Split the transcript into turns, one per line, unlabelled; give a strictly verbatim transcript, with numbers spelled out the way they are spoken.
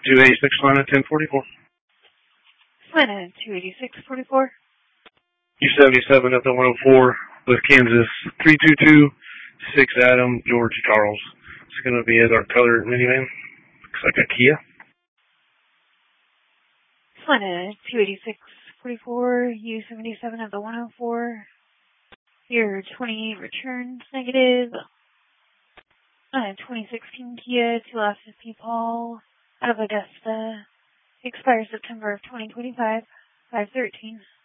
two eighty-six, Atlanta, ten forty-four.
Atlanta, two eighty-six forty-four.
U seventy-seven at the one oh four with Kansas, three two two, six Adam, George Charles. It's going to be as our color minivan. Looks like a Kia.
Atlanta, two eighty-six forty-four, U seventy-seven at the one oh four. Your twenty-eight returns negative. Uh, twenty sixteen Kia, two F fifty Paul, out of Augusta. Expires September of twenty twenty-five, five thirteen.